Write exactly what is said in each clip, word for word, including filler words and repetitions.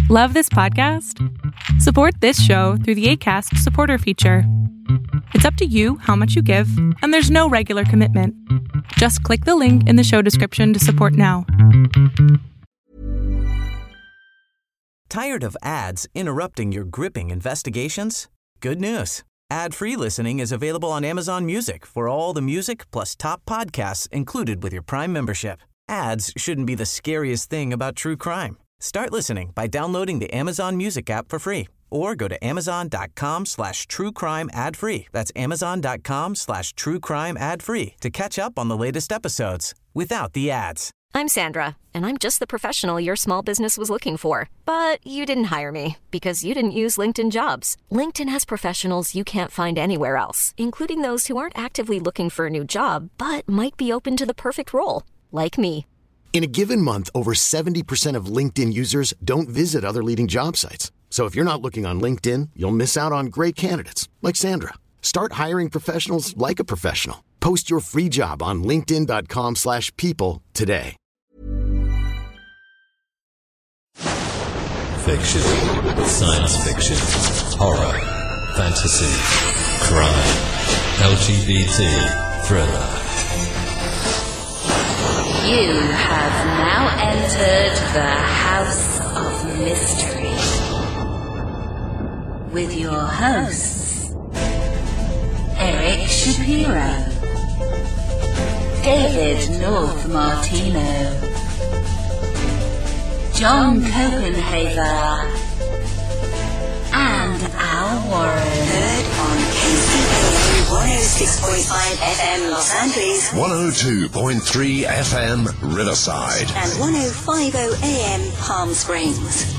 Love this podcast? Support this show through the Acast supporter feature. It's up to you how much you give, and there's no regular commitment. Just click the link in the show description to support now. Tired of ads interrupting your gripping investigations? Good news. Ad-free listening is available on Amazon Music for all the music plus top podcasts included with your Prime membership. Ads shouldn't be the scariest thing about true crime. Start listening by downloading the Amazon Music app for free or go to amazon.com slash true crime ad free. That's amazon.com slash true crime ad free to catch up on the latest episodes without the ads. I'm Sandra, and I'm just the professional your small business was looking for. But you didn't hire me because you didn't use LinkedIn Jobs. LinkedIn has professionals you can't find anywhere else, including those who aren't actively looking for a new job, but might be open to the perfect role, like me. In a given month, over seventy percent of LinkedIn users don't visit other leading job sites. So if you're not looking on LinkedIn, you'll miss out on great candidates like Sandra. Start hiring professionals like a professional. Post your free job on linkedin.com slash people today. Fiction, science fiction, horror, fantasy, crime, L G B T, thriller. You have now entered the House of Mystery with your hosts, Eric Shapiro, David North Martino, John Copenhaver, and Al Warren. Heard on K C P one oh six point five F M Los Angeles, one oh two point three F M Riverside, and one oh five point oh A M Palm Springs.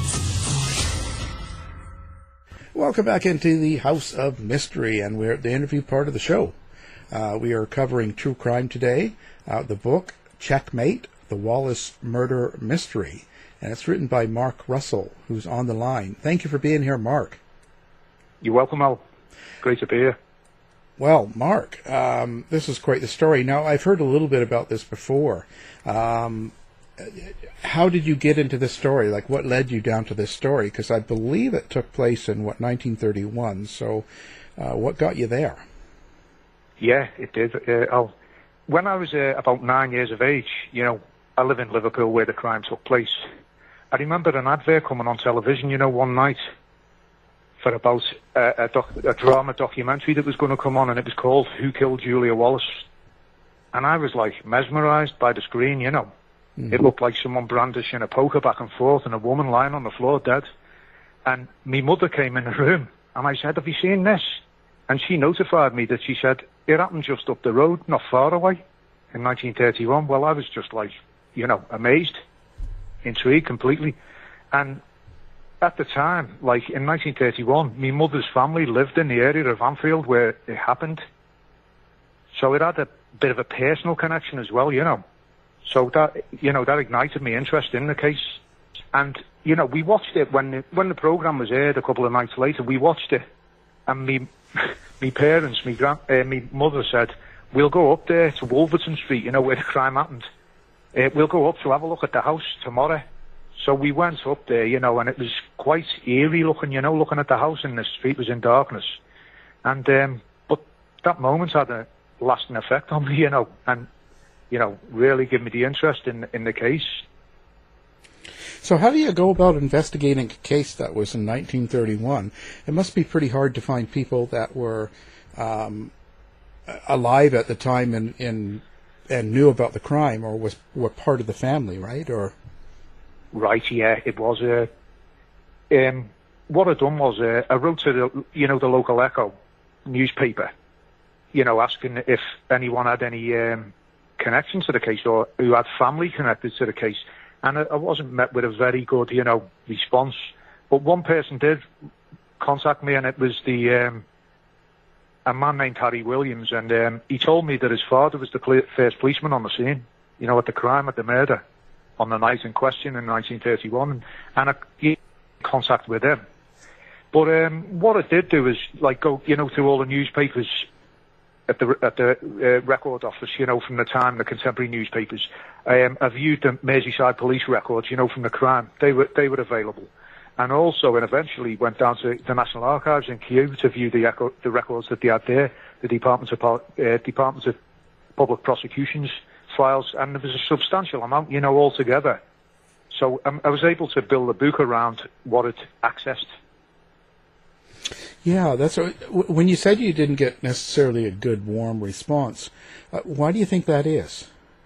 Welcome back into the House of Mystery, and we're at the interview part of the show. Uh, we are covering true crime today, uh, the book Checkmate, The Wallace Murder Mystery, and it's written by Mark Russell, who's on the line. Thank you for being here, Mark. You're welcome, Al. Great to be here. Well, Mark, um, this is quite the story. Now, I've heard a little bit about this before. Um, how did you get into this story? Like, what led you down to this story? Because I believe it took place in, what, nineteen thirty-one. So uh, what got you there? Yeah, it did. Uh, Al. When I was uh, about nine years of age, you know, I live in Liverpool where the crime took place. I remember an advert coming on television, you know, one night for about uh, a, doc- a drama documentary that was going to come on, and it was called Who Killed Julia Wallace? And I was, like, mesmerised by the screen, you know. Mm-hmm. It looked like someone brandishing a poker back and forth and a woman lying on the floor dead. And my mother came in the room, and I said, have you seen this? And she notified me that she said, it happened just up the road, not far away, in nineteen thirty-one. Well, I was just, like, you know, amazed, intrigued completely. And at the time, like in nineteen thirty-one, my mother's family lived in the area of Anfield where it happened. So it had a bit of a personal connection as well, you know. So that, you know, that ignited my interest in the case. And, you know, we watched it when the, when the programme was aired a couple of nights later, we watched it. And me, me parents, me grand, uh, me mother said, we'll go up there to Wolverton Street, you know, where the crime happened. Uh, we'll go up to have a look at the house tomorrow. So we went up there, you know, and it was quite eerie looking, you know, looking at the house, and the street was in darkness. And, um, but that moment had a lasting effect on me, you know, and, you know, really gave me the interest in, in the case. So how do you go about investigating a case that was in nineteen thirty-one? It must be pretty hard to find people that were um, alive at the time and, and and knew about the crime, or was were part of the family, right? Or right, yeah, it was. Uh, um, what I done was uh, I wrote to the you know the local Echo newspaper, you know, asking if anyone had any um, connection to the case or who had family connected to the case. And I wasn't met with a very good, you know, response. But one person did contact me, and it was the um, a man named Harry Williams, and um, he told me that his father was the pl- first policeman on the scene, you know, at the crime, at the murder, on the night in question in nineteen thirty-one, and, and I he contact with him. But um, what I did do is, like, go, you know, through all the newspapers at the at the uh, record office, you know, from the time, the contemporary newspapers. Um, I viewed the Merseyside police records, you know, from the crime. They were they were available, and also, and eventually went down to the National Archives in Kew to view the, echo, the records that they had there, the Department of, uh, Department of Public Prosecutions files, and there was a substantial amount, you know, altogether. So um, I was able to build a book around what it accessed. Yeah, that's what, when you said you didn't get necessarily a good, warm response. Uh, why do you think that is?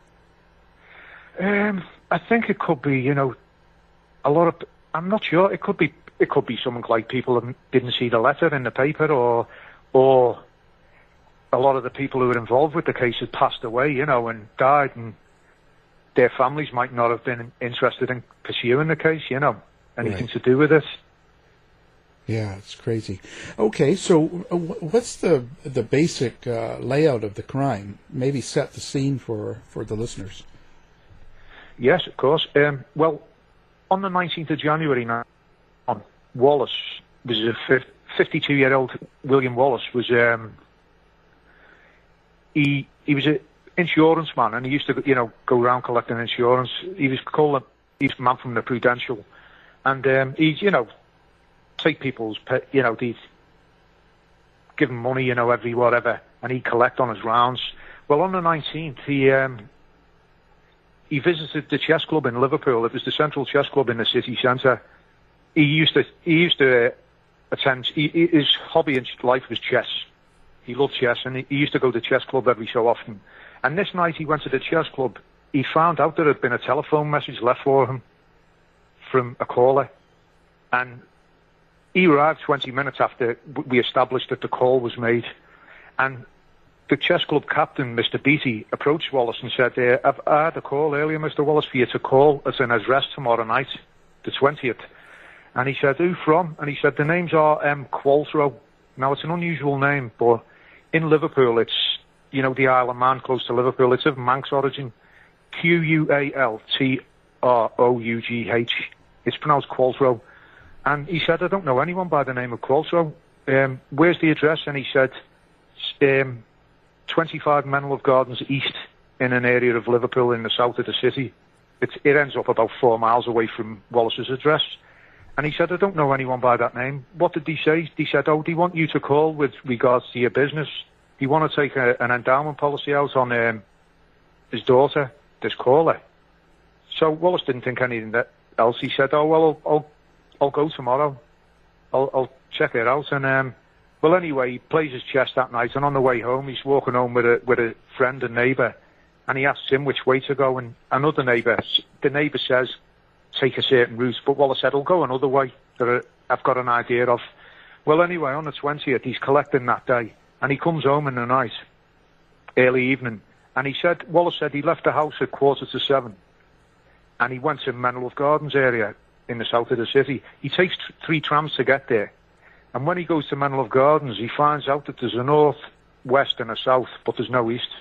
Um, I think it could be, you know, a lot of. I'm not sure. It could be. It could be something like people didn't see the letter in the paper, or, or a lot of the people who were involved with the case had passed away, you know, and died, and their families might not have been interested in pursuing the case, you know, anything right. to do with it. Yeah, it's crazy. Okay, so uh, what's the the basic uh, layout of the crime? Maybe set the scene for, for the listeners. Yes, of course. Um, well, on the nineteenth of January, on Wallace was a fifty-two-year-old William Wallace was um, he he was an insurance man, and he used to you know go around collecting insurance. He was called a, he's a man from the Prudential, and um, he's you know. take people's, you know, these, give them money, you know, every whatever, and he'd collect on his rounds. Well, on the nineteenth, he um, he visited the chess club in Liverpool. It was the Central Chess Club in the city centre. He used to he used to uh, attend. He, his hobby in life was chess. He loved chess, and he, he used to go to the chess club every so often. And this night, he went to the chess club. He found out there had been a telephone message left for him from a caller, and he arrived twenty minutes after we established that the call was made, and the chess club captain, Mister Beattie, approached Wallace and said, uh, I've I had a call earlier, Mister Wallace, for you to call as an address tomorrow night, the twentieth. And he said, who from? And he said, the names are um, Qualtrough. Now, it's an unusual name, but in Liverpool, it's, you know, the Isle of Man, close to Liverpool. It's of Manx origin. Q U A L T R O U G H. It's pronounced Qualtrough. And he said, I don't know anyone by the name of Qualtrough. Um, where's the address? And he said, um, twenty-five Menlove Gardens East, in an area of Liverpool in the south of the city. It's, it ends up about four miles away from Wallace's address. And he said, I don't know anyone by that name. What did he say? He said, oh, they want you to call with regards to your business. They want to take a, an endowment policy out on um, his daughter, this caller. So Wallace didn't think anything else. He said, oh, well, I'll... I'll I'll go tomorrow. I'll, I'll check it out. And um, well, anyway, he plays his chess that night. And on the way home, he's walking home with a with a friend and neighbour, and he asks him which way to go. And another neighbour, the neighbour says, take a certain route. But Wallace said, I'll go another way that I've got an idea of. Well, anyway, on the twentieth, he's collecting that day, and he comes home in the night, early evening. And he said, Wallace said he left the house at quarter to seven, and he went to Menlove Gardens area in the south of the city. He takes t- three trams to get there. And when he goes to Menlove Gardens, he finds out that there's a north, west and a south, but there's no east.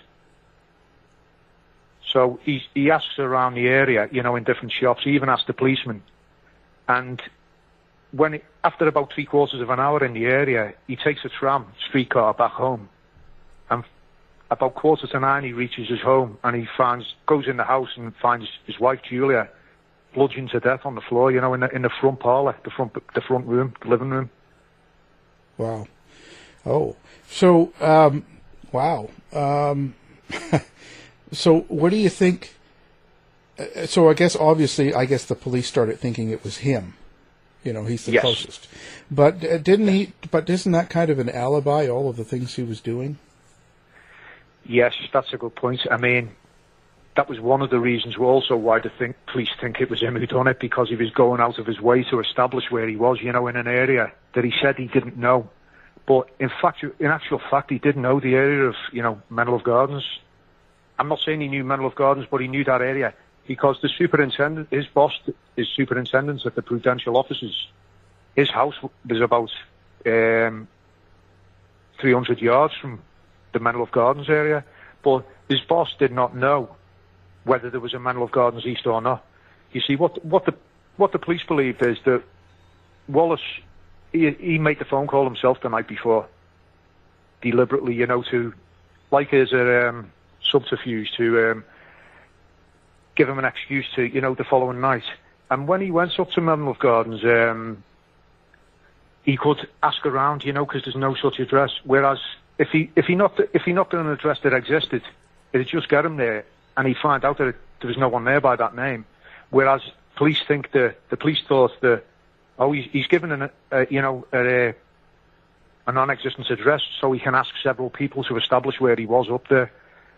So he, he asks around the area, you know, in different shops. He even asked the policeman. And when he, after about three quarters of an hour in the area, he takes a tram, streetcar, back home. And about quarter to nine, he reaches his home, and he finds, goes in the house and finds his wife, Julia, bludgeoned to death on the floor, you know, in the in the front parlour, the front the front room, the living room. Wow. Oh, so um, wow. Um, so what do you think? Uh, so I guess obviously, I guess the police started thinking it was him. You know, he's the yes. closest. But uh, didn't he? But isn't that kind of an alibi? All of the things he was doing. Yes, that's a good point. I mean, that was one of the reasons also why the think, police think it was him who done it, because he was going out of his way to establish where he was, you know, in an area that he said he didn't know. But in fact, in actual fact, he did know the area of, you know, Menlove Gardens. I'm not saying he knew Menlove Gardens, but he knew that area because the superintendent, his boss, his superintendent at the Prudential offices, his house was about um, three hundred yards from the Menlove Gardens area, but his boss did not know whether there was a Menlove Gardens East or not. You see, what what the what the police believe is that Wallace, he, he made the phone call himself the night before, deliberately, you know, to, like as a um, subterfuge to um, give him an excuse to, you know, the following night. And when he went up to Menlove Gardens, um, he could ask around, you know, because there's no such address. Whereas if he if he knocked if he knocked on an address that existed, it'd just get him there, and he'd find out that it, there was no one there by that name. Whereas police think the the police thought that, oh, he's, he's given an a, you know a, a non-existent address, so he can ask several people to establish where he was up there.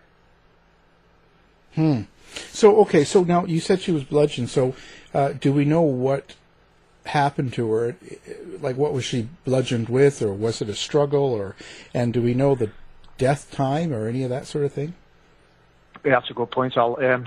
Hmm. So okay, so now you said she was bludgeoned. So uh, do we know what happened to her? Like, what was she bludgeoned with, or was it a struggle, or and do we know the death time or any of that sort of thing? Yeah, that's a good point, Al. Um,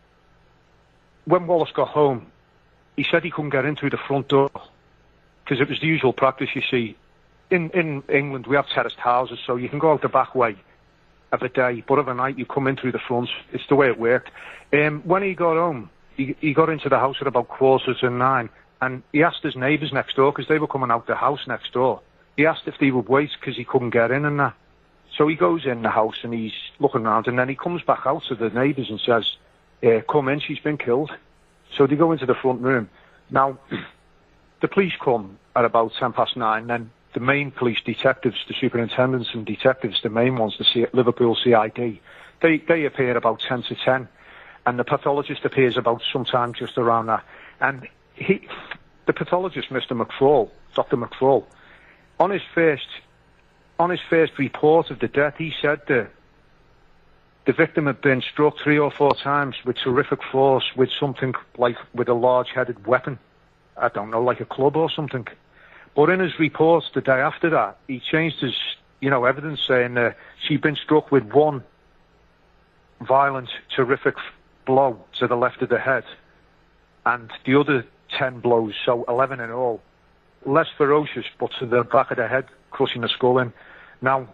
when Wallace got home, he said he couldn't get in through the front door because it was the usual practice. You see, in in England we have terraced houses, so you can go out the back way of the day, but of a night you come in through the front. It's the way it worked. Um, when he got home, he, he got into the house at about quarter to nine, and he asked his neighbours next door, because they were coming out the house next door. He asked if they would wait because he couldn't get in and that. So he goes in the house and he's looking around, and then he comes back out to the neighbours and says, uh, come in, she's been killed. So they go into the front room. Now, the police come at about ten past nine, then the main police detectives, the superintendents and detectives, the main ones, the C- Liverpool C I D, they, they appear about ten to ten, and the pathologist appears about sometime just around that. And he, the pathologist, Mister McFall, Doctor McFall, on his first, on his first report of the death, he said that the victim had been struck three or four times with terrific force with something like, with a large-headed weapon. I don't know, like a club or something. But in his reports the day after that, he changed his, you know, evidence, saying that uh, she'd been struck with one violent, terrific blow to the left of the head, and the other ten blows, so eleven in all, less ferocious, but to the back of the head, crushing the skull in. Now,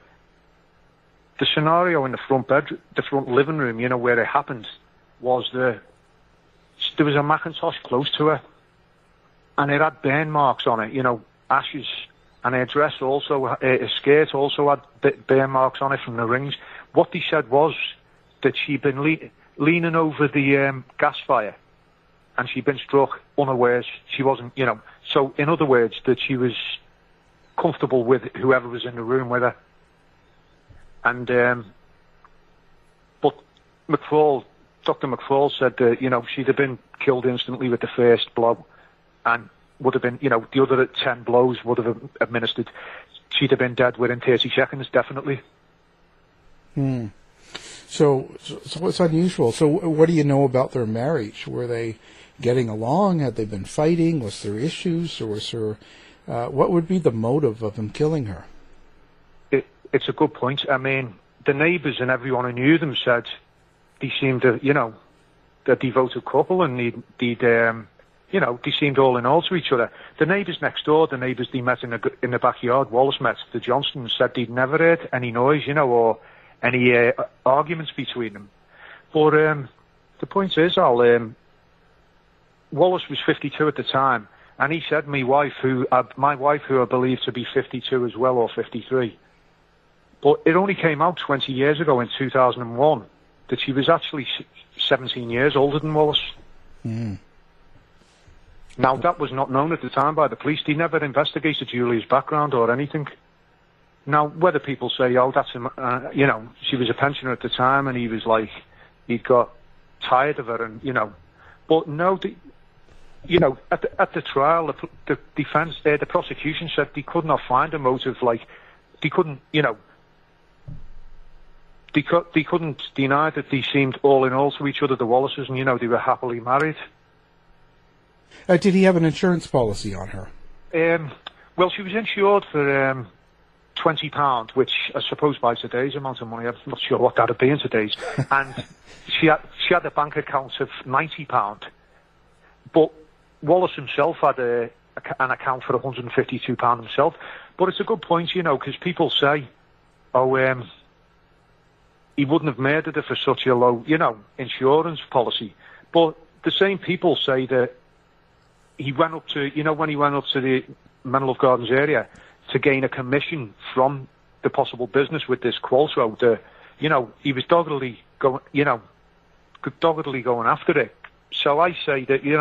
the scenario in the front bed, the front living room, you know, where it happened, was the there was a Macintosh close to her, and it had burn marks on it, you know, ashes, and her dress also, her skirt also had burn marks on it from the rings. What they said was that she'd been le- leaning over the um, gas fire, and she'd been struck unawares. She wasn't, you know, so in other words, that she was comfortable with whoever was in the room with her. And, um, but McFall, Doctor McFall said that, you know, she'd have been killed instantly with the first blow, and would have been, you know, the other ten blows would have administered. She'd have been dead within thirty seconds, definitely. Hmm. So, so it's unusual. So what do you know about their marriage? Were they getting along? Had they been fighting? Was there issues? Or was there, uh, what would be the motive of him killing her? It, it's a good point. I mean, the neighbours and everyone who knew them said they seemed a, you know, a devoted couple, and they'd, they'd um, you know, they seemed all in all to each other. The neighbours next door, the neighbours they met in the, in the backyard, Wallace met, the Johnstons, said they'd never heard any noise, you know, or any uh, arguments between them. But um, the point is, Al, um, Wallace was fifty-two at the time, and he said, "My wife, who uh, my wife, who I believe to be fifty-two as well, or fifty-three." But it only came out twenty years ago, in two thousand one, that she was actually seventeen years older than Wallace. Mm. Now, that was not known at the time by the police. They never investigated Julia's background or anything. Now, whether people say, oh, that's, a, uh, you know, she was a pensioner at the time and he was like, he'd got tired of her and, you know. But no, the, you know, at the, at the trial, the, the defence, uh, the prosecution said they could not find a motive, like, they couldn't, you know, they, co- they couldn't deny that they seemed all in all to each other, the Wallaces, and, you know, they were happily married. Uh, did he have an insurance policy on her? Um, well, she was insured for um, twenty pounds, which I suppose by today's amount of money, I'm not sure what that would be in today's. And she had she had a bank account of ninety pounds. But Wallace himself had a, a, an account for one hundred and fifty-two pounds himself. But it's a good point, you know, because people say, oh, um, he wouldn't have murdered her for such a low, you know, insurance policy. But the same people say that he went up to, you know, when he went up to the Menlove Gardens area to gain a commission from the possible business with this Qualtro, the, you know, he was doggedly going, you know, doggedly going after it. So I say that, you know,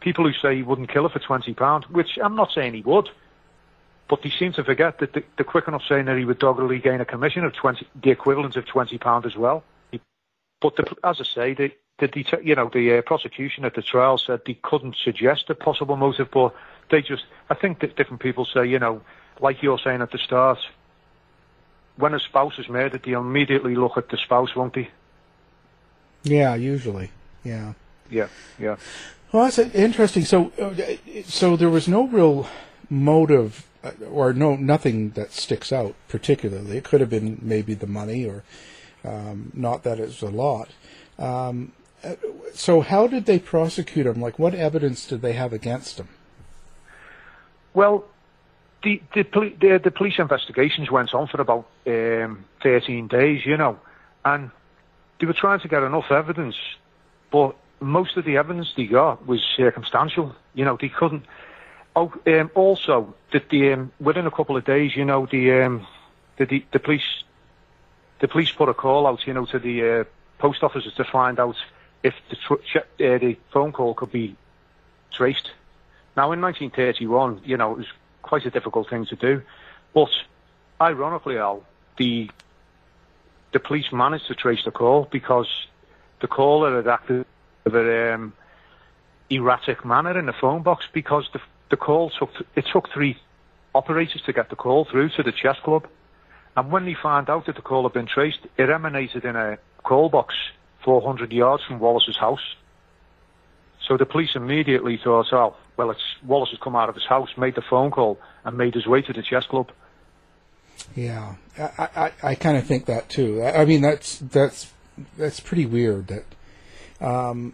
people who say he wouldn't kill her for twenty pounds, which I'm not saying he would, but they seem to forget that the, the quick enough saying that he would doggedly gain a commission of twenty, the equivalent of twenty pounds as well. But the, as I say, the, the det- you know the uh, prosecution at the trial said they couldn't suggest a possible motive, but they just, I think that different people say, you know, like you're saying at the start, when a spouse is murdered, they immediately look at the spouse, won't they? Yeah, usually. Yeah. Yeah, yeah. Well, that's interesting. So, uh, so there was no real motive, or no nothing that sticks out particularly. It could have been maybe the money, or um, not that it's a lot. Um, so, how did they prosecute him? Like, what evidence did they have against him? Well, the the, poli- the, the police investigations went on for about um, thirteen days, you know, and they were trying to get enough evidence, but most of the evidence they got was circumstantial. You know, they couldn't. Oh, um, also, that the um, within a couple of days, you know, the um, the, the the police the police put a call out, you know, to the uh, post offices to find out if the tr- uh, the phone call could be traced. Now, in nineteen thirty-one, you know, it was quite a difficult thing to do, but ironically, Al, the the police managed to trace the call because the caller had acted in an um, erratic manner in the phone box, because the the call took it took three operators to get the call through to the chess club, and when they found out that the call had been traced, it emanated in a call box four hundred yards from Wallace's house. So the police immediately thought, oh, well, it's Wallace has come out of his house, made the phone call, and made his way to the chess club. Yeah, I I, I kind of think that too. I, I mean, that's that's that's pretty weird. That, um,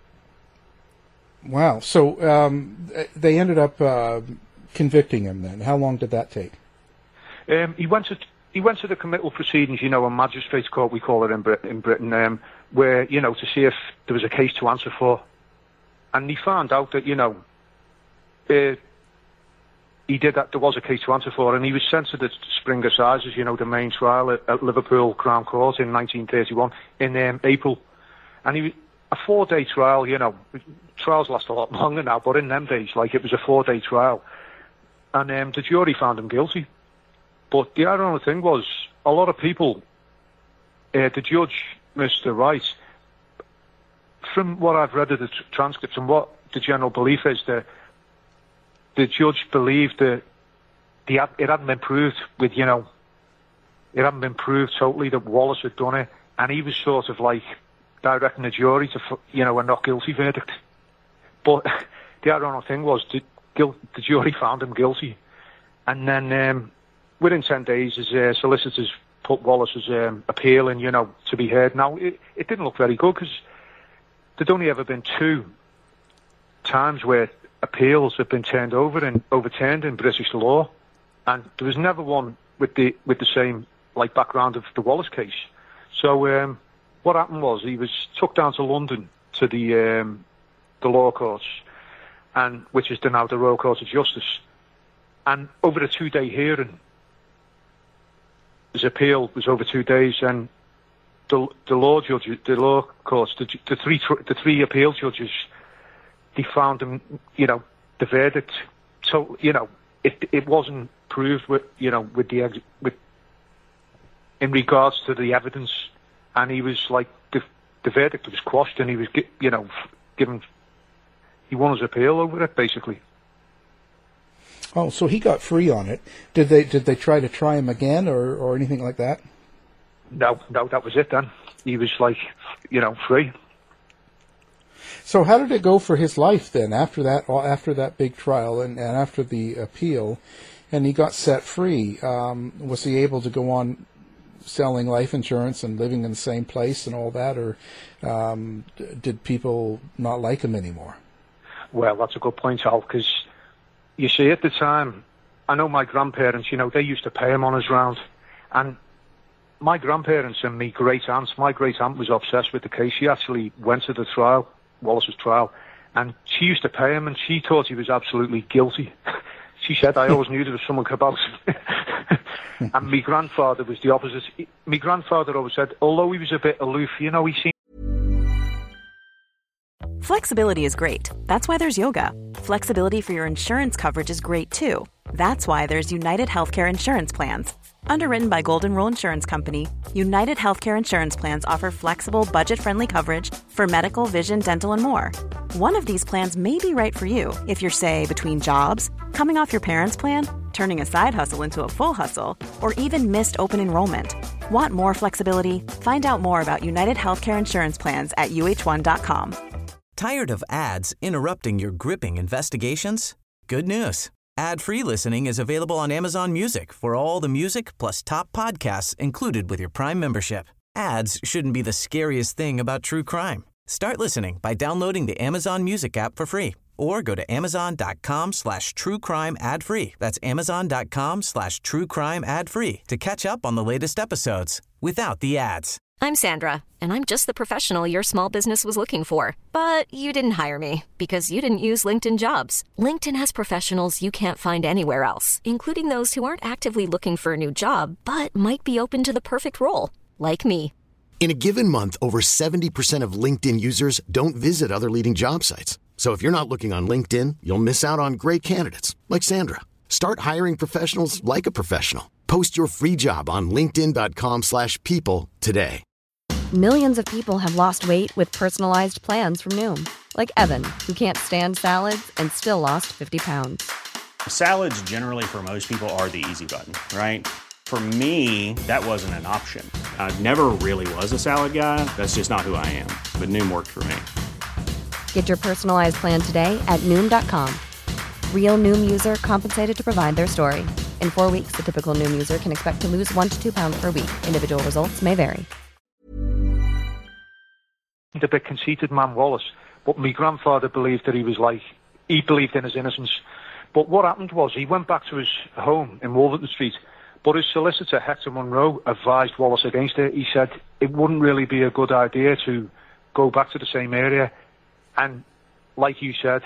wow. So um, they ended up uh, convicting him. Then, how long did that take? Um, he went to he went to the committal proceedings, you know, a magistrate's court, we call it in, Brit- in Britain, um, where, you know, to see if there was a case to answer for. And he found out that, you know, uh, he did that, there was a case to answer for, and he was sent to the Spring Assizes, you know, the main trial at, at Liverpool Crown Court in nineteen thirty-one, in um, April. And he a four-day trial, you know, trials last a lot longer now, but in them days, like, it was a four-day trial. And um, the jury found him guilty. But the ironic thing was, a lot of people, uh, the judge, Mister Wright, from what I've read of the tr- transcripts and what the general belief is, that the judge believed that the, it hadn't been proved with, you know, it hadn't been proved totally that Wallace had done it, and he was sort of like directing the jury to, you know, a not guilty verdict. But the ironic thing was, the, the jury found him guilty, and then um, within ten days, his uh, solicitors put Wallace's um, appeal in, you know, to be heard. Now, it, it didn't look very good, because there'd only ever been two times where appeals have been turned over and overturned in British law, and there was never one with the with the same like background of the Wallace case. So um, what happened was, he was took down to London to the um, the law courts, and which is the, now the Royal Court of Justice, and over a two-day hearing, his appeal was over two days, and the the law judges, the law courts, the, the three the three appeal judges, they found him, you know, the verdict. So, you know, it it wasn't proved with, you know, with the with in regards to the evidence, and he was like, the the verdict was quashed, and he was, you know, given, he won his appeal over it, basically. Oh, so he got free on it. Did they did they try to try him again, or, or anything like that? No, no, that was it then. He was like, you know, free. So how did it go for his life then after that after that big trial and, and after the appeal, and he got set free? Um, was he able to go on selling life insurance and living in the same place and all that, or um, d- did people not like him anymore? Well, that's a good point, Al, because you see, at the time, I know my grandparents, you know, they used to pay him on his round, and my grandparents and my great aunts, my great aunt was obsessed with the case. She actually went to the trial, Wallace's trial, and she used to pay him, and she thought he was absolutely guilty. She said, I always knew there was something about him. And my grandfather was the opposite. My grandfather always said, although he was a bit aloof, you know, he seemed... Flexibility is great. That's why there's yoga. Flexibility for your insurance coverage is great too. That's why there's United Healthcare Insurance Plans. Underwritten by Golden Rule Insurance Company, United Healthcare Insurance Plans offer flexible, budget-friendly coverage for medical, vision, dental, and more. One of these plans may be right for you if you're, say, between jobs, coming off your parents' plan, turning a side hustle into a full hustle, or even missed open enrollment. Want more flexibility? Find out more about United Healthcare Insurance Plans at U H one dot com. Tired of ads interrupting your gripping investigations? Good news. Ad-free listening is available on Amazon Music for all the music plus top podcasts included with your Prime membership. Ads shouldn't be the scariest thing about true crime. Start listening by downloading the Amazon Music app for free or go to amazon.com slash true crime ad free. That's amazon.com slash true crime ad free to catch up on the latest episodes without the ads. I'm Sandra, and I'm just the professional your small business was looking for. But you didn't hire me because you didn't use LinkedIn Jobs. LinkedIn has professionals you can't find anywhere else, including those who aren't actively looking for a new job, but might be open to the perfect role, like me. In a given month, over seventy percent of LinkedIn users don't visit other leading job sites. So if you're not looking on LinkedIn, you'll miss out on great candidates like Sandra. Start hiring professionals like a professional. Post your free job on linkedin.com slash people today. Millions of people have lost weight with personalized plans from Noom. Like Evan, who can't stand salads and still lost fifty pounds. Salads generally for most people are the easy button, right? For me, that wasn't an option. I never really was a salad guy. That's just not who I am. But Noom worked for me. Get your personalized plan today at Noom dot com. Real Noom user compensated to provide their story. In four weeks, the typical Noom user can expect to lose one to two pounds per week. Individual results may vary. The bit conceited man Wallace, but my grandfather believed that he was like, he believed in his innocence. But what happened was he went back to his home in Wolverton Street, but his solicitor, Hector Monroe, advised Wallace against it. He said it wouldn't really be a good idea to go back to the same area. And like you said,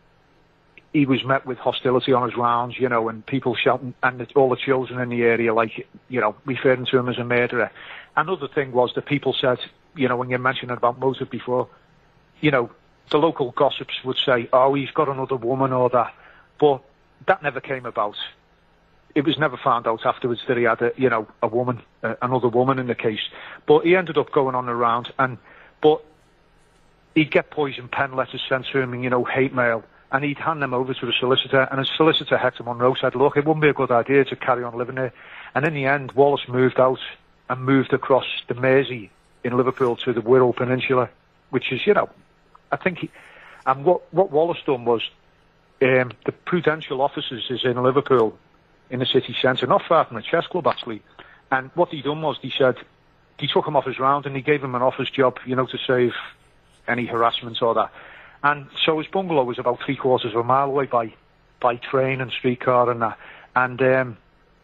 he was met with hostility on his rounds, you know, and people shouting, and the, all the children in the area, like, you know, referring to him as a murderer. Another thing was that people said, you know, when you mentioned about motive before, you know, the local gossips would say, oh, he's got another woman or that. But that never came about. It was never found out afterwards that he had, a, you know, a woman, uh, another woman in the case. But he ended up going on around, and but he'd get poison pen letters sent to him and, you know, hate mail, and he'd hand them over to the solicitor, and his solicitor, Hector Monroe, said, look, it wouldn't be a good idea to carry on living there. And in the end, Wallace moved out and moved across the Mersey in Liverpool to the Wirral Peninsula, which is, you know, I think, he, and what, what Wallace done was, um, the Prudential offices is in Liverpool, in the city centre, not far from the chess club, actually. And what he done was, he said, he took him off his round and he gave him an office job, you know, to save any harassment or that. And so his bungalow was about three quarters of a mile away by, by train and streetcar and that. And um,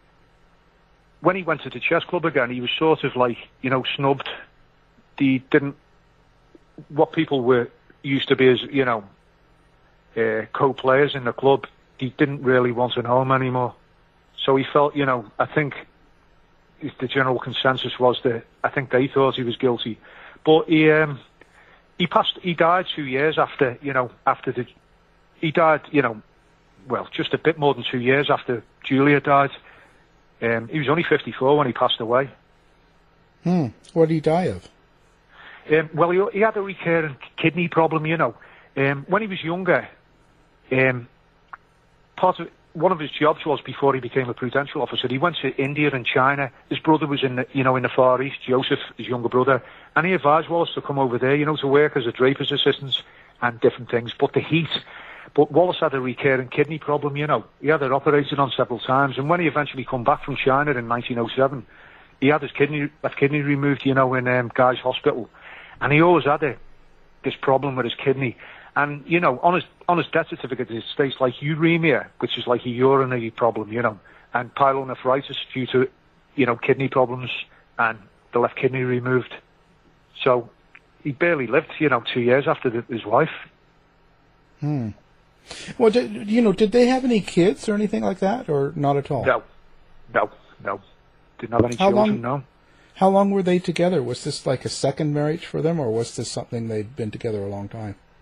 when he went to the chess club again, he was sort of like, you know, snubbed. He didn't, what people were used to be as, you know, uh, co-players in the club, he didn't really want to know him anymore. So he felt, you know, I think the general consensus was that I think they thought he was guilty. But he um, he passed, he died two years after, you know, after the, he died, you know, well, just a bit more than two years after Julia died. Um, he was only fifty-four when he passed away. Hmm. What did he die of? Um, well, he, he had a recurrent kidney problem, you know. Um, when he was younger, um, part of one of his jobs was, before he became a Prudential officer, he went to India and China. His brother was in the, you know, in the Far East, Joseph, his younger brother, and he advised Wallace to come over there, you know, to work as a draper's assistant and different things. But the heat, but Wallace had a recurrent kidney problem, you know. He had it operated on several times, and when he eventually come back from China in nineteen oh seven, he had his kidney, that kidney removed, you know, in um, Guy's Hospital, and he always had a, this problem with his kidney. And, you know, on his, on his death certificate, it states like uremia, which is like a urinary problem, you know, and pyelonephritis due to, you know, kidney problems and the left kidney removed. So he barely lived, you know, two years after the, his wife. Hmm. Well, did, you know, did they have any kids or anything like that, or not at all? No, no, no. Didn't have any how children, long, no. How long were they together? Was this like a second marriage for them, or was this something they'd been together a long time?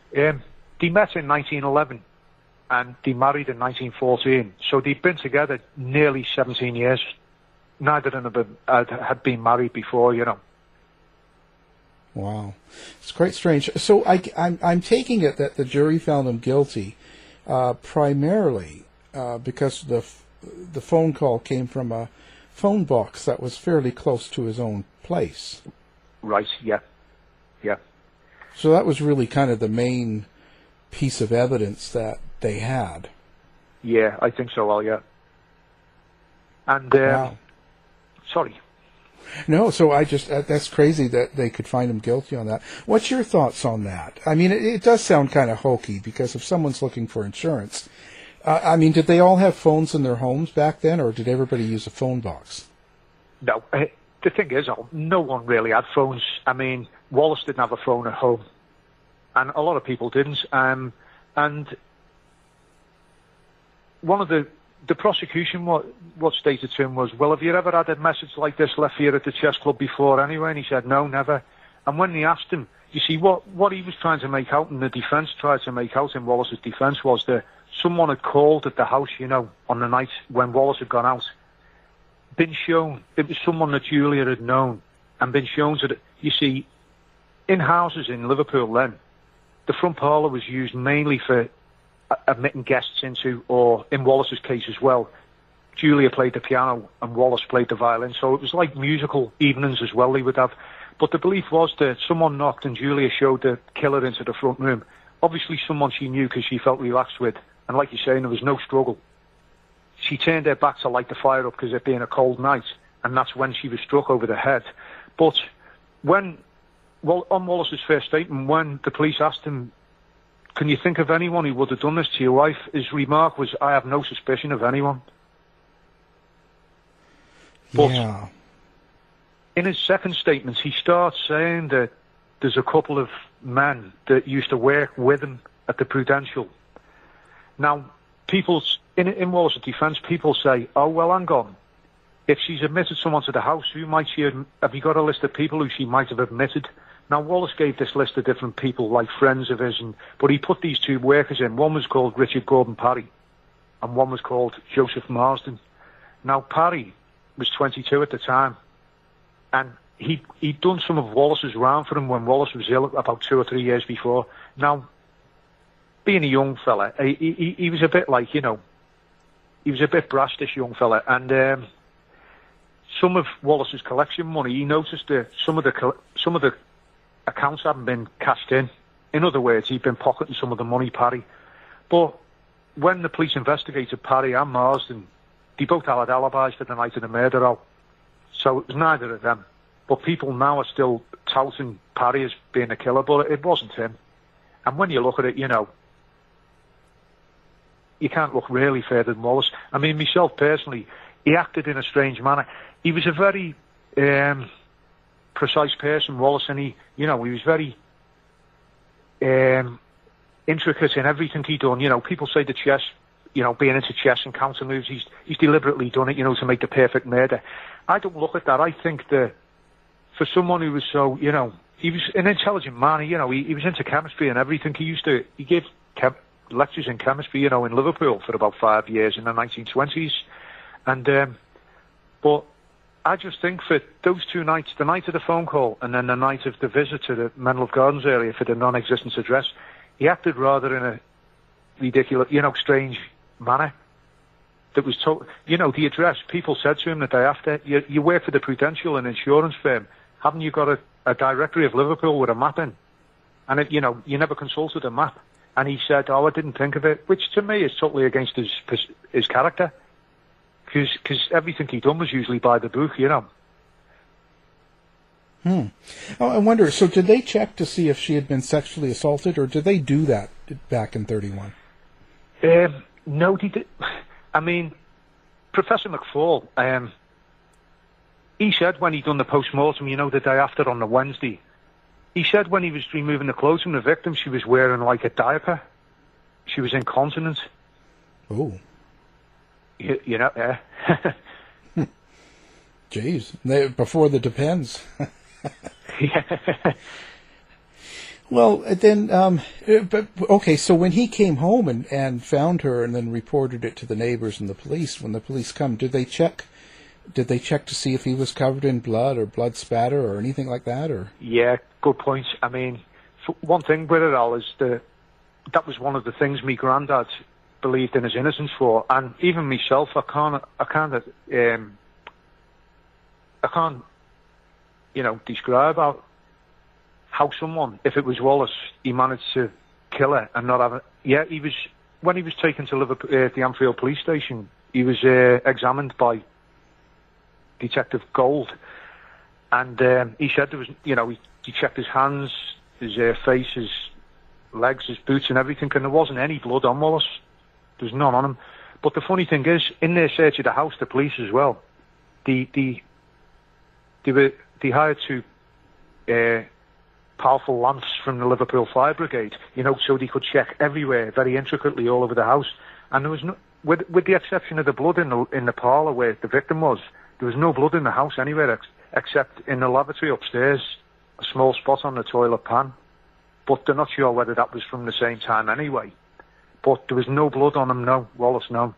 Um, they met in nineteen eleven, and they married in nineteen fourteen. So they'd been together nearly seventeen years. Neither of them had, had been married before, you know. Wow. It's quite strange. So I, I'm, I'm taking it that the jury found him guilty uh, primarily uh, because the the phone call came from a phone box that was fairly close to his own place. Right, yeah. Yeah. So that was really kind of the main piece of evidence that they had. Yeah, I think so, well, yeah. And, um, wow. Sorry. No, so I just, uh, that's crazy that they could find him guilty on that. What's your thoughts on that? I mean, it, it does sound kind of hokey, because if someone's looking for insurance, uh, I mean, did they all have phones in their homes back then, or did everybody use a phone box? No, uh, the thing is, no one really had phones. I mean, Wallace didn't have a phone at home, and a lot of people didn't. Um, and one of the the prosecution, what what stated to him was, well, have you ever had a message like this left here at the chess club before anyway? And he said, no, never. And when they asked him, you see, what, what he was trying to make out, and the defence tried to make out in Wallace's defence, was that someone had called at the house, you know, on the night when Wallace had gone out, been shown, it was someone that Julia had known, and been shown to the, you see, in houses in Liverpool then, the front parlour was used mainly for admitting guests into, or in Wallace's case as well, Julia played the piano and Wallace played the violin, so it was like musical evenings as well they would have. But the belief was that someone knocked and Julia showed the killer into the front room. Obviously someone she knew because she felt relaxed with, and like you're saying, there was no struggle. She turned her back to light the fire up because it being a cold night, and that's when she was struck over the head. But when, well, on Wallace's first statement, when the police asked him, can you think of anyone who would have done this to your wife? His remark was, I have no suspicion of anyone. But yeah. In his second statement, he starts saying that there's a couple of men that used to work with him at the Prudential. Now, people, in, in Wallace's defence, people say, oh, well, hang on. If she's admitted someone to the house, who might she, have you got a list of people who she might have admitted? Now, Wallace gave this list of different people, like friends of his, and, but he put these two workers in. One was called Richard Gordon Parry, and one was called Joseph Marsden. Now, Parry was twenty-two at the time, and he, he'd done some of Wallace's round for him when Wallace was ill about two or three years before. Now, being a young fella, he, he, he was a bit like, you know, he was a bit brash, this young fella, and um, some of Wallace's collection money, he noticed that some of the some of the accounts hadn't been cashed in. In other words, he'd been pocketing some of the money, Parry. But when the police investigated Parry and Marsden, they both had alibis for the night of the murder out. So it was neither of them. But people now are still touting Parry as being a killer, but it wasn't him. And when you look at it, you know, you can't look really further than Wallace. I mean, myself personally, he acted in a strange manner. He was a very um, precise person, Wallace, and he, you know, he was very um, intricate in everything he done. You know, people say the chess, you know, being into chess and counter moves, he's he's deliberately done it, you know, to make the perfect murder. I don't look at that. I think that for someone who was so, you know, he was an intelligent man. You know, he, he was into chemistry and everything. He used to, he gave chem- lectures in chemistry, you know, in Liverpool for about five years in the nineteen twenties. And, um, but I just think for those two nights, the night of the phone call and then the night of the visit to the Menlove Gardens area for the non-existence address, he acted rather in a ridiculous, you know, strange manner. That was, to- you know, the address, people said to him the day after, you, you work for the Prudential, an insurance firm, haven't you got a, a directory of Liverpool with a map in? And, it, you know, you never consulted a map. And he said, oh, I didn't think of it, which to me is totally against his his character. Because everything he'd done was usually by the book, you know. Hmm. Oh, I wonder, so did they check to see if she had been sexually assaulted, or did they do that back in thirty-one? Um, no, they did. I mean, Professor McFall, um, he said when he'd done the post-mortem, you know, the day after on the Wednesday, he said when he was removing the clothes from the victim, she was wearing like a diaper. She was incontinent. Oh. You, you know, yeah. Jeez. They, before the Depends. Yeah. Well, then, um, but okay. So when he came home and, and found her, and then reported it to the neighbors and the police, when the police come, did they check? Did they check to see if he was covered in blood or blood spatter or anything like that? Or yeah, good point. I mean, one thing with it all is the that was one of the things my granddad believed in his innocence for, and even myself, I can't, I can't, um, I can't, you know, describe how. How someone, if it was Wallace, he managed to kill her and not have it. Yeah, he was, when he was taken to Liverpool, uh, the Anfield police station, he was uh, examined by Detective Gold. And um, he said there was, you know, he, he checked his hands, his uh, face, his legs, his boots and everything, and there wasn't any blood on Wallace. There was none on him. But the funny thing is, in their search of the house, the police as well, the, the, they, were, they hired two... Uh, powerful lamps from the Liverpool Fire Brigade, you know, so they could check everywhere, very intricately, all over the house. And there was no, with with the exception of the blood in the in the parlour where the victim was, there was no blood in the house anywhere ex- except in the lavatory upstairs, a small spot on the toilet pan. But they're not sure whether that was from the same time anyway. But there was no blood on him, no. Wallace, no.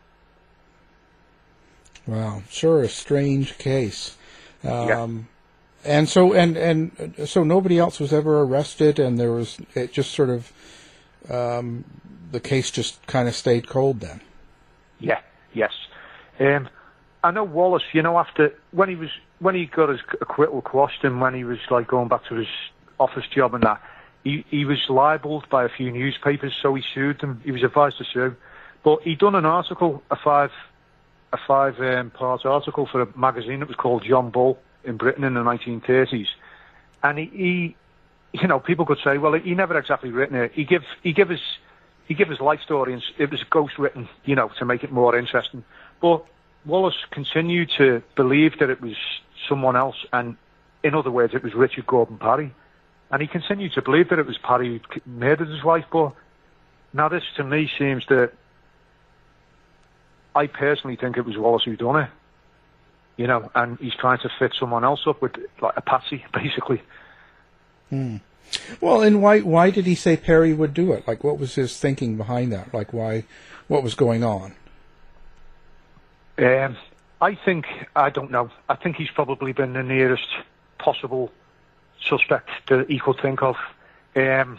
Wow, sure, a strange case. Um, yeah. And so, and, and so nobody else was ever arrested, and there was, it just sort of, um, the case just kind of stayed cold then. Yeah, yes. Um, I know Wallace, you know, after, when he was, when he got his acquittal quashed and when he was like going back to his office job and that, he, he was libelled by a few newspapers, so he sued them. He was advised to sue. But he'd done an article, a five, a five, um, part article for a magazine that was called John Bull, in Britain in the nineteen thirties, and he, he, you know, people could say, well, he never exactly written it. He give, he give his, he give his life story, and it was ghost written, you know, to make it more interesting. But Wallace continued to believe that it was someone else, and in other words, it was Richard Gordon Parry, and he continued to believe that it was Parry who murdered his wife. But now this, to me, seems that I personally think it was Wallace who done it. You know, and he's trying to fit someone else up with, like, a patsy, basically. Hmm. Well, and why why did he say Parry would do it? Like, what was his thinking behind that? Like, why, what was going on? Um, I think, I don't know, I think he's probably been the nearest possible suspect that he could think of. Um,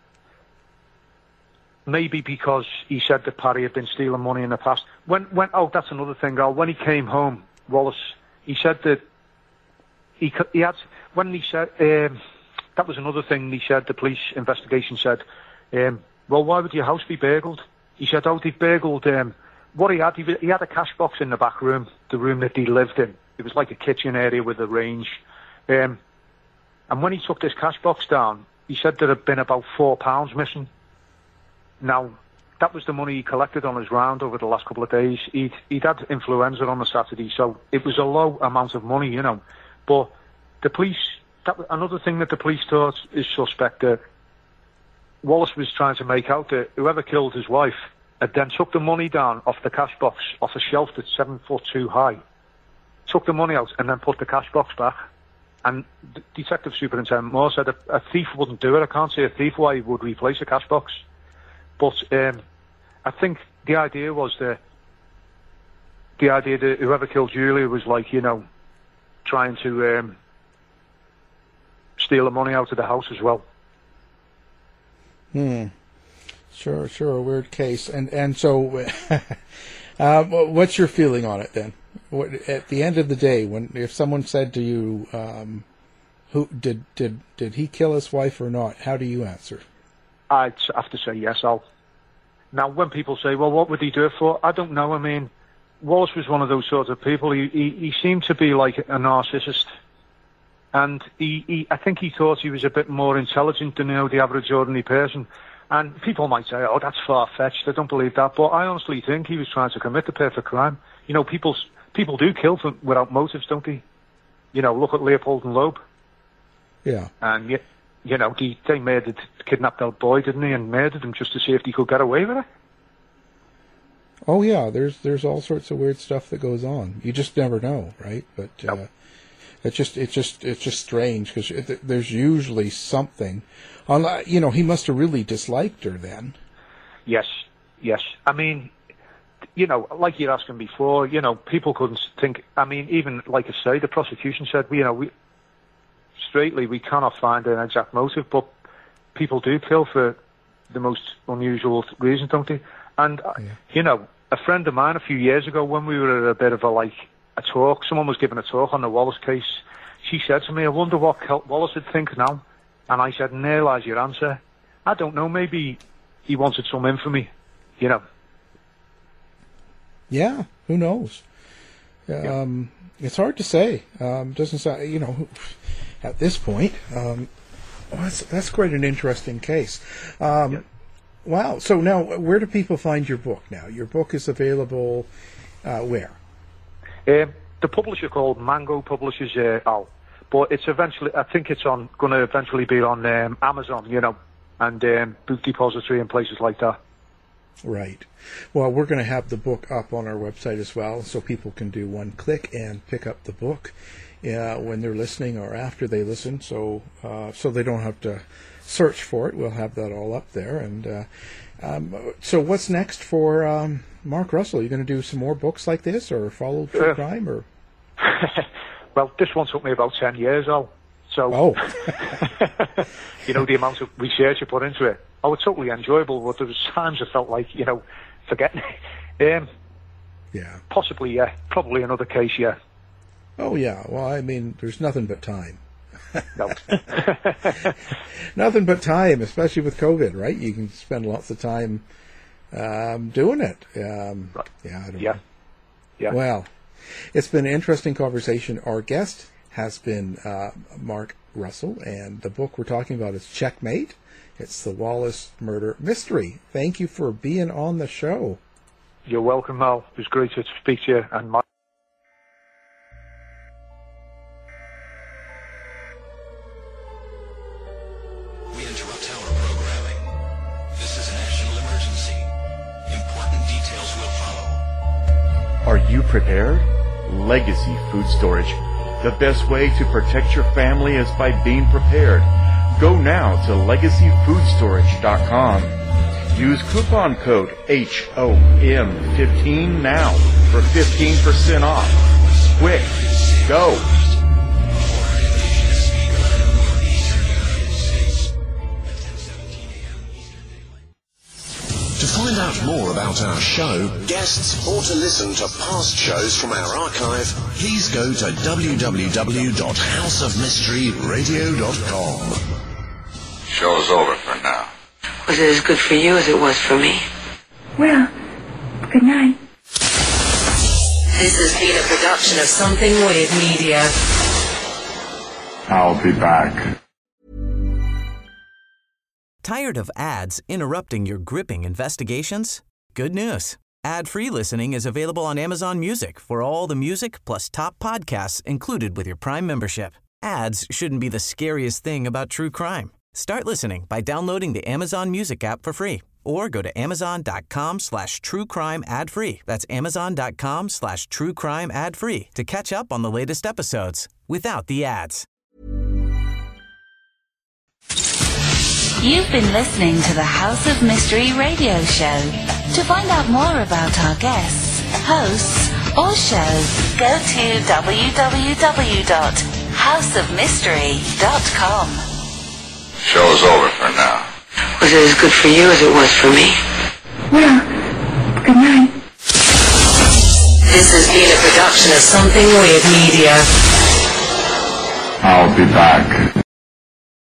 maybe because he said that Parry had been stealing money in the past. When, when, oh, that's another thing, Al. When he came home, Wallace, he said that he he had, when he said, um, that was another thing he said, the police investigation said, um, well, why would your house be burgled? He said, oh, they burgled, um, what he had, he, he had a cash box in the back room, the room that he lived in. It was like a kitchen area with a range. Um, and when he took this cash box down, he said there had been about four pounds missing. Now, that was the money he collected on his round over the last couple of days. He'd, he'd had influenza on the Saturday, so it was a low amount of money, you know. But the police, that, another thing that the police thought is suspect, that Wallace was trying to make out that whoever killed his wife had then took the money down off the cash box, off a shelf that's seven foot two high, took the money out and then put the cash box back. And Detective Superintendent Moore said a, a thief wouldn't do it. I can't see a thief why he would replace a cash box. But um, I think the idea was that the idea that whoever killed Julia was like, you know, trying to um, steal the money out of the house as well. Hmm. Sure, sure, a weird case. And and so, uh, what's your feeling on it then? What, at the end of the day, when if someone said to you, um, "Who did did did he kill his wife or not?" How do you answer? I'd have to say yes, Al. Now, when people say, well, what would he do it for? I don't know. I mean, Wallace was one of those sorts of people. He, he, he seemed to be like a narcissist. And he, he, I think he thought he was a bit more intelligent than, you know, the average ordinary person. And people might say, oh, that's far-fetched. I don't believe that. But I honestly think he was trying to commit the perfect crime. You know, people, people do kill for, without motives, don't they? You know, look at Leopold and Loeb. Yeah. And, you, you know, they, they murdered, kidnapped that boy, didn't they, and murdered him just to see if they could get away with it. Oh, yeah, there's there's all sorts of weird stuff that goes on. You just never know, right? But uh, nope. It's just, it's just, it's just strange because it, there's usually something. You know, he must have really disliked her then. Yes, yes. I mean, you know, like you're asking before, you know, people couldn't think. I mean, even like I say, the prosecution said, you know, we straightly we cannot find an exact motive, but people do kill for the most unusual reasons, don't they? And yeah. you know, a friend of mine a few years ago, when we were at a bit of a like a talk, someone was giving a talk on the Wallace case. She said to me, "I wonder what Wallace would think now." And I said, "And there lies your answer. I don't know. Maybe he wanted some infamy, you know." Yeah, who knows? Yeah. Um, it's hard to say. Um, doesn't sound, you know, at this point. Um, well, that's that's quite an interesting case. Um, yeah. Wow. So now, where do people find your book now? Your book is available uh, where? Um, the publisher called Mango publishes uh, Al, but it's eventually. I think it's on going to eventually be on um, Amazon, you know, and um, Book Depository and places like that. Right. Well, we're going to have the book up on our website as well, so people can do one click and pick up the book uh, when they're listening or after they listen, so uh, so they don't have to search for it. We'll have that all up there. And uh, um, so, what's next for um, Mark Russell? Are you going to do some more books like this, or follow true uh, crime, or? Well, this one took me about ten years, Al. So, oh. you know, the amount of research I put into it. Oh, it's totally enjoyable, but there was times I felt like, you know, forgetting. um, yeah. Possibly, yeah. Probably another case, yeah. Oh, yeah. Well, I mean, there's nothing but time. No. Nothing but time, especially with COVID, right? You can spend lots of time um, doing it. Um, right. Yeah, I don't yeah. know. Yeah. Well, it's been an interesting conversation. Our guest has been uh, Mark Russell, and the book we're talking about is Checkmate. It's the Wallace Murder Mystery. Thank you for being on the show. You're welcome, Mal. It was great to speak to you. And my We interrupt our programming. This is a national emergency. Important details will follow. Are you prepared? Legacy Food Storage. The best way to protect your family is by being prepared. Go now to legacy food storage dot com. Use coupon code H O M fifteen now for fifteen percent off. Quick, go! To find out more about our show, guests, or to listen to past shows from our archive, please go to w w w dot house of mystery radio dot com. Show's over for now. Was it as good for you as it was for me? Well, good night. This has been a production of Something Weird Media. I'll be back. Tired of ads interrupting your gripping investigations? Good news. Ad-free listening is available on Amazon Music for all the music plus top podcasts included with your Prime membership. Ads shouldn't be the scariest thing about true crime. Start listening by downloading the Amazon Music app for free or go to amazon.com slash true crime ad free. That's amazon.com slash true crime ad free to catch up on the latest episodes without the ads. You've been listening to the House of Mystery radio show. To find out more about our guests, hosts, or shows, go to w w w dot house of mystery dot com. Show's over for now. Was it as good for you as it was for me? Well, good night. This has been a production of Something Weird Media. I'll be back.